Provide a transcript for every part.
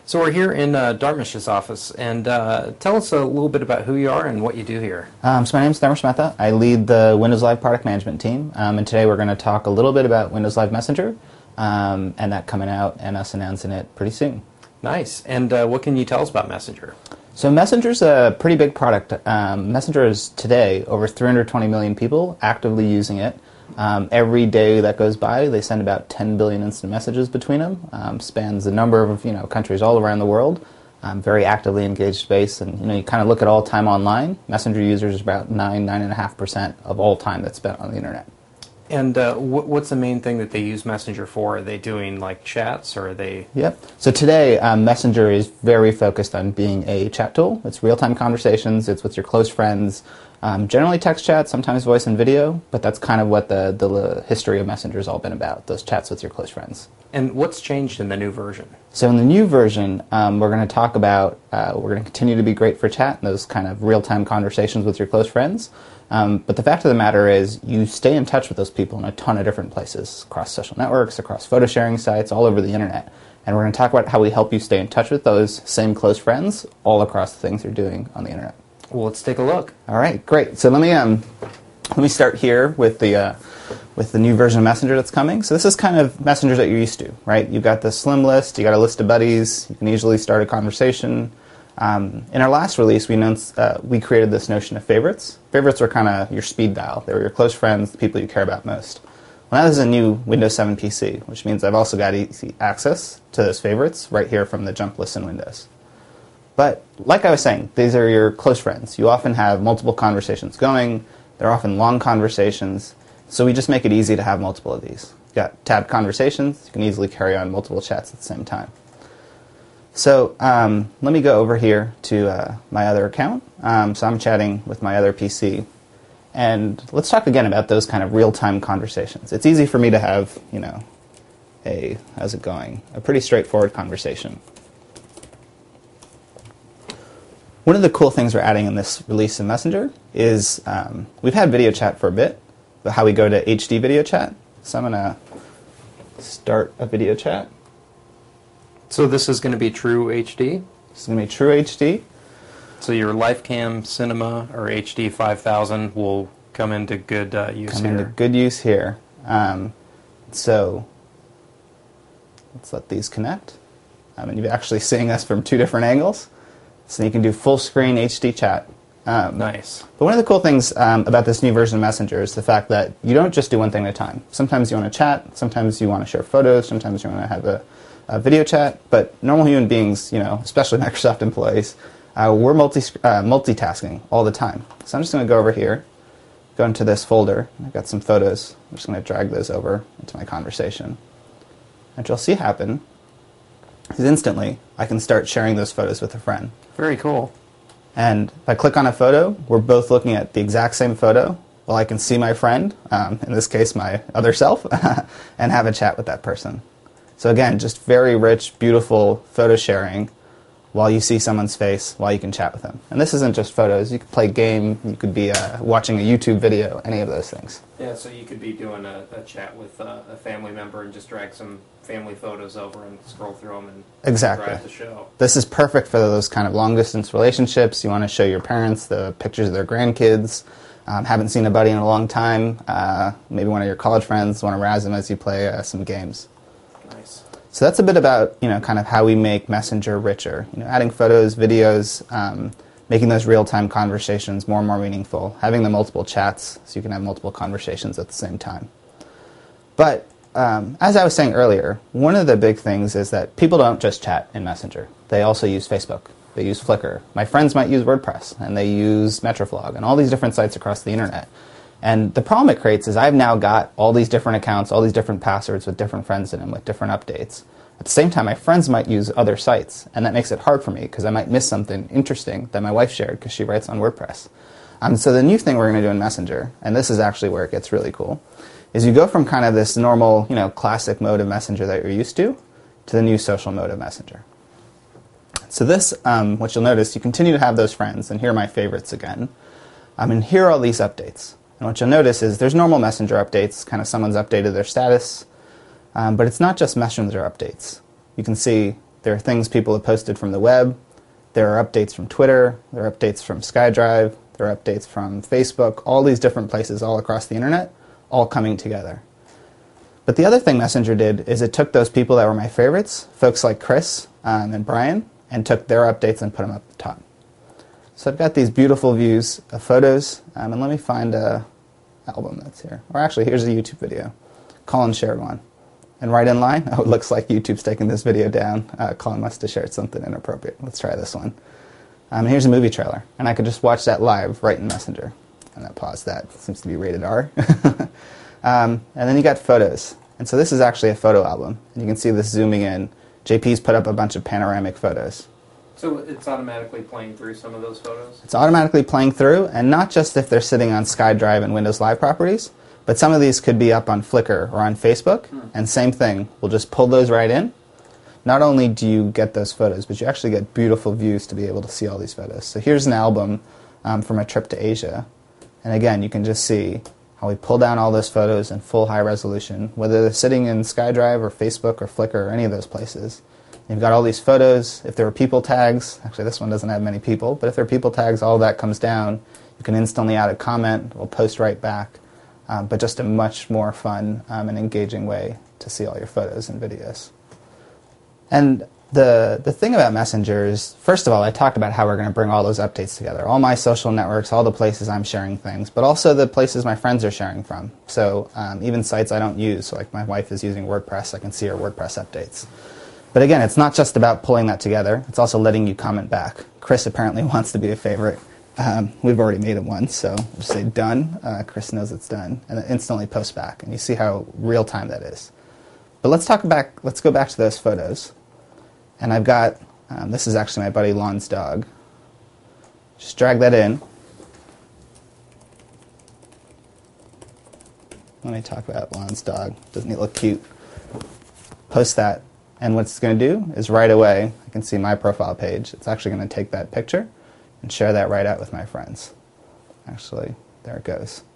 So we're here in Dartmouth's office, and tell us a little bit about who you are and what you do here. So my name is Dharmesh Mehta. I lead the Windows Live product management team, and today we're going to talk a little bit about Windows Live Messenger, and that coming out and us announcing it pretty soon. Nice. And what can you tell us about Messenger? So Messenger's a pretty big product. Messenger is today over 320 million people actively using it. Every day that goes by, they send about 10 billion instant messages between them. Spans a number of countries all around the world. Very actively engaged base, and you kind of look at all time online. Messenger users are about 9.5% of all time that's spent on the internet. And what's the main thing that they use Messenger for? Are they doing like chats, or are they? Yep. So today, Messenger is very focused on being a chat tool. It's real-time conversations. It's with your close friends. Generally text chat, sometimes voice and video, but that's kind of what the history of Messenger has all been about, those chats with your close friends. And what's changed in the new version? So in the new version, we're going to talk about, we're going to continue to be great for chat and those kind of real-time conversations with your close friends. But the fact of the matter is you stay in touch with those people in a ton of different places, across social networks, across photo sharing sites, all over the internet. And we're going to talk about how we help you stay in touch with those same close friends all across the things you're doing on the internet. Well, let's take a look. All right, great. So let me start here with the new version of Messenger that's coming. So this is kind of Messenger that you're used to, right? You've got the slim list, you got a list of buddies, you can easily start a conversation. In our last release, we created this notion of favorites. Favorites were kind of your speed dial. They were your close friends, the people you care about most. Well, now this is a new Windows 7 PC, which means I've also got easy access to those favorites right here from the jump list in Windows. But like I was saying, these are your close friends. You often have multiple conversations going. They're often long conversations. So we just make it easy to have multiple of these. You've got tabbed conversations. You can easily carry on multiple chats at the same time. So let me go over here to my other account. So I'm chatting with my other PC. And let's talk again about those kind of real-time conversations. It's easy for me to have, how's it going? A pretty straightforward conversation. One of the cool things we're adding in this release of Messenger is we've had video chat for a bit, but how we go to HD video chat. So I'm going to start a video chat. So this is going to be true HD? This is going to be true HD. So your LifeCam Cinema or HD 5000 will come into good use here? Come into good use here. So let's let these connect. And you're actually seeing us from two different angles. So you can do full screen HD chat. Nice. But one of the cool things about this new version of Messenger is the fact that you don't just do one thing at a time. Sometimes you want to chat, sometimes you want to share photos, sometimes you want to have a video chat. But normal human beings, especially Microsoft employees, we're multitasking all the time. So I'm just going to go over here, go into this folder. I've got some photos. I'm just going to drag those over into my conversation. And what you'll see happen is instantly I can start sharing those photos with a friend. Very cool. And if I click on a photo, we're both looking at the exact same photo. Well, I can see my friend, in this case my other self, and have a chat with that person. So again, just very rich, beautiful photo sharing while you see someone's face, while you can chat with them. And this isn't just photos. You could play a game, you could be watching a YouTube video, any of those things. Yeah, so you could be doing a chat with a family member and just drag some family photos over and scroll through them and exactly. drive the show. This is perfect for those kind of long-distance relationships. You want to show your parents the pictures of their grandkids. Haven't seen a buddy in a long time. Maybe one of your college friends want to razz them as you play some games. Nice. So that's a bit about kind of how we make Messenger richer. Adding photos, videos, making those real-time conversations more and more meaningful, having the multiple chats so you can have multiple conversations at the same time. But as I was saying earlier, one of the big things is that people don't just chat in Messenger. They also use Facebook. They use Flickr. My friends might use WordPress, and they use Metroflog, and all these different sites across the internet. And the problem it creates is I've now got all these different accounts, all these different passwords with different friends in them, with different updates. At the same time, my friends might use other sites, and that makes it hard for me because I might miss something interesting that my wife shared because she writes on WordPress. So the new thing we're going to do in Messenger, and this is actually where it gets really cool, is you go from kind of this normal, classic mode of Messenger that you're used to the new social mode of Messenger. So this, what you'll notice, you continue to have those friends, and here are my favorites again. And here are all these updates. And what you'll notice is there's normal Messenger updates, kind of someone's updated their status, but it's not just Messenger updates. You can see There are things people have posted from the web. There are updates from Twitter. There are updates from SkyDrive. There are updates from Facebook. All these different places all across the internet, all coming together. But the other thing Messenger did is it took those people that were my favorites, folks like Chris and Brian, and took their updates and put them up at the top. So I've got these beautiful views of photos, and let me find a album that's here. Or actually, here's a YouTube video. Colin shared one. And right in line, oh, it looks like YouTube's taking this video down. Colin must have shared something inappropriate. Let's try this one. Here's a movie trailer, and I could just watch that live right in Messenger. And I paused that. It seems to be rated R. And then you got photos. And so this is actually a photo album. And you can see this zooming in. JP's put up a bunch of panoramic photos. So it's automatically playing through some of those photos? It's automatically playing through, and not just if they're sitting on SkyDrive and Windows Live properties, but some of these could be up on Flickr or on Facebook, and same thing, we'll just pull those right in. Not only do you get those photos, but you actually get beautiful views to be able to see all these photos. So here's an album from a trip to Asia, and again, you can just see how we pull down all those photos in full high resolution, whether they're sitting in SkyDrive or Facebook or Flickr or any of those places. You've got all these photos. If there are people tags, actually this one doesn't have many people, but if there are people tags, all that comes down. You can instantly add a comment. It'll post right back. But just a much more fun and engaging way to see all your photos and videos. And the thing about Messenger is, first of all, I talked about how we're going to bring all those updates together. All my social networks, all the places I'm sharing things, but also the places my friends are sharing from. So even sites I don't use, so like my wife is using WordPress, I can see her WordPress updates. But again, it's not just about pulling that together. It's also letting you comment back. Chris apparently wants to be a favorite. We've already made it once, so we'll just say done. Chris knows it's done, and it instantly posts back. And you see how real time that is. But let's go back to those photos. And I've got, this is actually my buddy Lon's dog. Just drag that in. Let me talk about Lon's dog. Doesn't he look cute? Post that. And what it's going to do is right away, I can see my profile page. It's actually going to take that picture and share that right out with my friends. Actually, there it goes.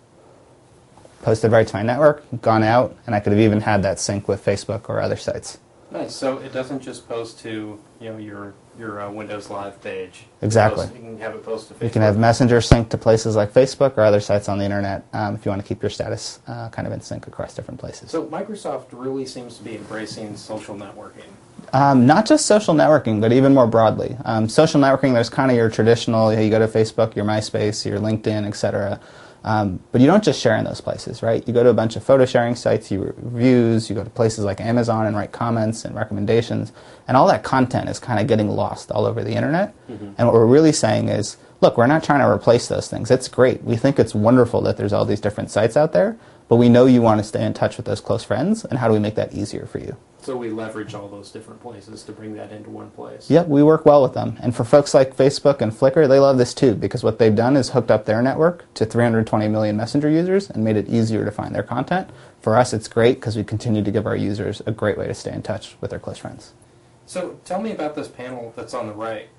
Posted right to my network, gone out, and I could have even had that sync with Facebook or other sites. Nice. So it doesn't just post to your Windows Live page. Exactly. You can have it post to Facebook. You can have Messenger sync to places like Facebook or other sites on the internet if you want to keep your status kind of in sync across different places. So Microsoft really seems to be embracing social networking. Not just social networking, but even more broadly. Social networking, there's kind of your traditional, you go to Facebook, your MySpace, your LinkedIn, etc. But you don't just share in those places, right? You go to a bunch of photo sharing sites, you reviews, you go to places like Amazon and write comments and recommendations, and all that content is kind of getting lost all over the internet. Mm-hmm. And what we're really saying is, look, we're not trying to replace those things. It's great. We think it's wonderful that there's all these different sites out there, but we know you want to stay in touch with those close friends, and how do we make that easier for you? So we leverage all those different places to bring that into one place. Yep, we work well with them. And for folks like Facebook and Flickr, they love this too, because what they've done is hooked up their network to 320 million Messenger users and made it easier to find their content. For us, it's great because we continue to give our users a great way to stay in touch with their close friends. So tell me about this panel that's on the right.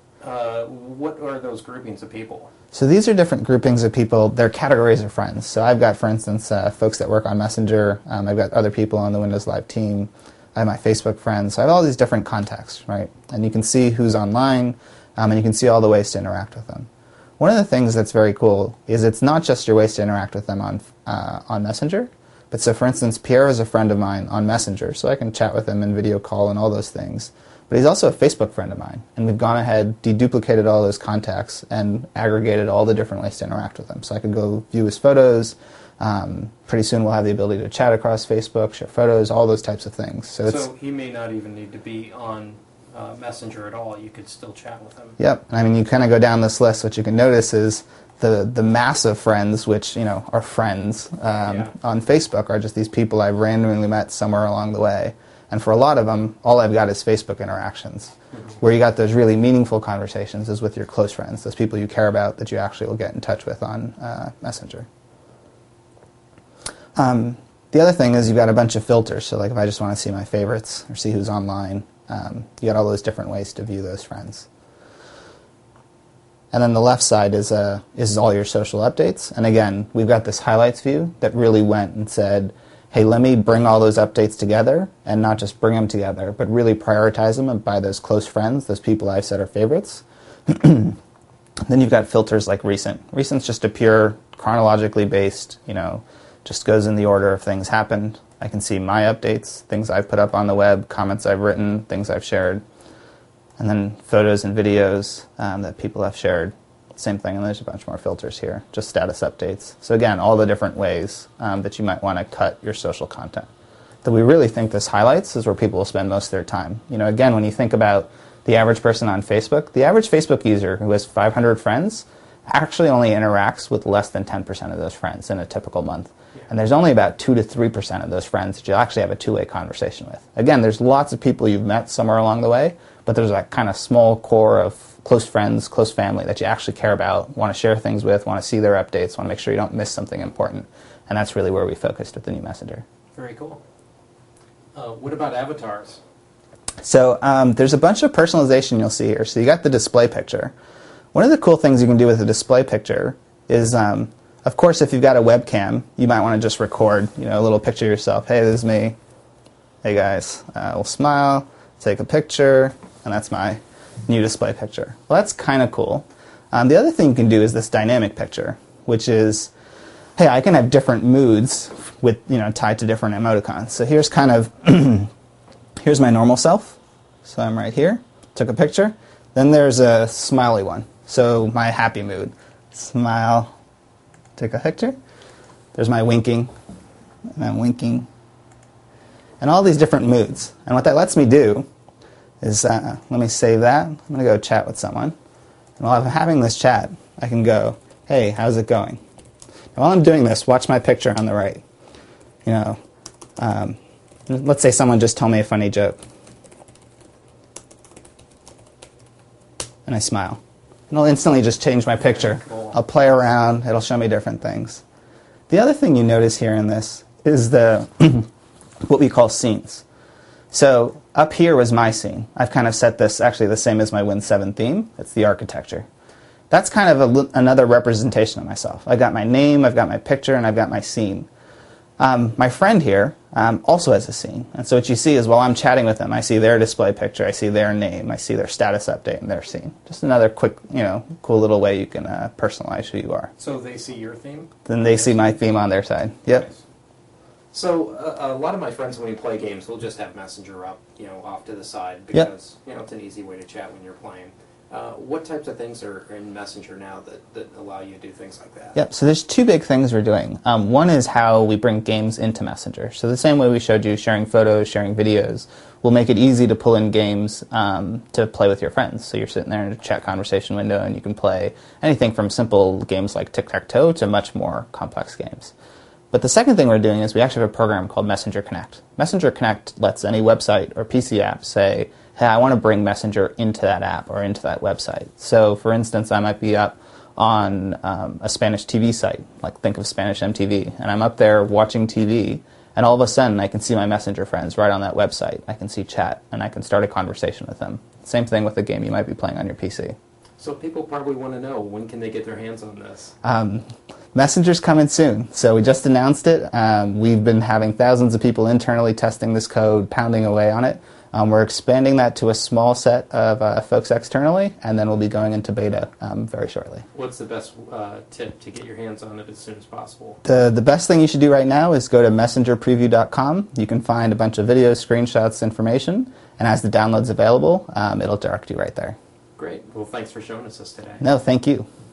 What are those groupings of people? So these are different groupings of people. They're categories of friends. So I've got, for instance, folks that work on Messenger. I've got other people on the Windows Live team. I have my Facebook friends. So I have all these different contacts, right? And you can see who's online, and you can see all the ways to interact with them. One of the things that's very cool is it's not just your ways to interact with them on Messenger, but so for instance, Pierre is a friend of mine on Messenger, so I can chat with him and video call and all those things. But he's also a Facebook friend of mine, and we've gone ahead, deduplicated all those contacts, and aggregated all the different ways to interact with him. So I could go view his photos. Pretty soon we'll have the ability to chat across Facebook, share photos, all those types of things. So he may not even need to be on Messenger at all. You could still chat with him. Yep. I mean, you kind of go down this list. What you can notice is the mass of friends, which are friends on Facebook, are just these people I've randomly met somewhere along the way. And for a lot of them, all I've got is Facebook interactions. Mm-hmm. Where you got those really meaningful conversations is with your close friends, those people you care about that you actually will get in touch with on Messenger. The other thing is you've got a bunch of filters. So like if I just want to see my favorites or see who's online, you got all those different ways to view those friends. And then the left side is all your social updates. And again, we've got this highlights view that really went and said, hey, let me bring all those updates together, and not just bring them together, but really prioritize them by those close friends, those people I've said are favorites. Then you've got filters like recent. Recent's just a pure chronologically based, just goes in the order of things happened. I can see my updates, things I've put up on the web, comments I've written, things I've shared. And then photos and videos that people have shared. Same thing, and there's a bunch more filters here, just status updates. So again, all the different ways that you might want to cut your social content. That we really think this highlights is where people will spend most of their time. Again, when you think about the average person on Facebook, the average Facebook user who has 500 friends actually only interacts with less than 10% of those friends in a typical month. And there's only about 2 to 3% of those friends that you'll actually have a two-way conversation with. Again, there's lots of people you've met somewhere along the way, but there's that kind of small core of close friends, close family that you actually care about, want to share things with, want to see their updates, want to make sure you don't miss something important. And that's really where we focused with the new Messenger. Very cool. What about avatars? So there's a bunch of personalization you'll see here. So you got the display picture. One of the cool things you can do with a display picture is, of course, if you've got a webcam, you might want to just record, a little picture of yourself. Hey, this is me. Hey, guys. We'll smile, take a picture, and that's my new display picture. Well, that's kind of cool. The other thing you can do is this dynamic picture, which is, hey, I can have different moods with, tied to different emoticons. So here's kind of, here's my normal self. So I'm right here, took a picture. Then there's a smiley one. So my happy mood. Smile, take a picture. There's my winking, and I'm winking. And all these different moods. And what that lets me do is, let me save that. I'm going to go chat with someone. And while I'm having this chat, I can go, hey, how's it going? And while I'm doing this, watch my picture on the right. Let's say someone just told me a funny joke. And I smile. And it'll instantly just change my picture. Cool. I'll play around. It'll show me different things. The other thing you notice here in this is the what we call scenes. So up here was my scene. I've kind of set this actually the same as my Win 7 theme. It's the architecture. That's kind of another representation of myself. I've got my name, I've got my picture, and I've got my scene. My friend here also has a scene. And so what you see is while I'm chatting with them, I see their display picture, I see their name, I see their status update and their scene. Just another quick, cool little way you can personalize who you are. So they see your theme? Then they see my theme on their side. Yep. Nice. So a lot of my friends, when we play games, we'll just have Messenger up, off to the side because, it's an easy way to chat when you're playing. What types of things are in Messenger now that allow you to do things like that? Yep, so there's two big things we're doing. One is how we bring games into Messenger. So the same way we showed you sharing photos, sharing videos, we'll make it easy to pull in games to play with your friends. So you're sitting there in a chat conversation window and you can play anything from simple games like tic-tac-toe to much more complex games. But the second thing we're doing is we actually have a program called Messenger Connect. Messenger Connect lets any website or PC app say, hey, I want to bring Messenger into that app or into that website. So, for instance, I might be up on a Spanish TV site, like think of Spanish MTV, and I'm up there watching TV, and all of a sudden I can see my Messenger friends right on that website. I can see chat, and I can start a conversation with them. Same thing with a game you might be playing on your PC. So people probably want to know, when can they get their hands on this? Messenger's coming soon. So we just announced it. We've been having thousands of people internally testing this code, pounding away on it. We're expanding that to a small set of folks externally, and then we'll be going into beta very shortly. What's the best tip to get your hands on it as soon as possible? The best thing you should do right now is go to messengerpreview.com. You can find a bunch of videos, screenshots, information, and as the download's available, it'll direct you right there. Great. Well, thanks for showing us this today. No, thank you.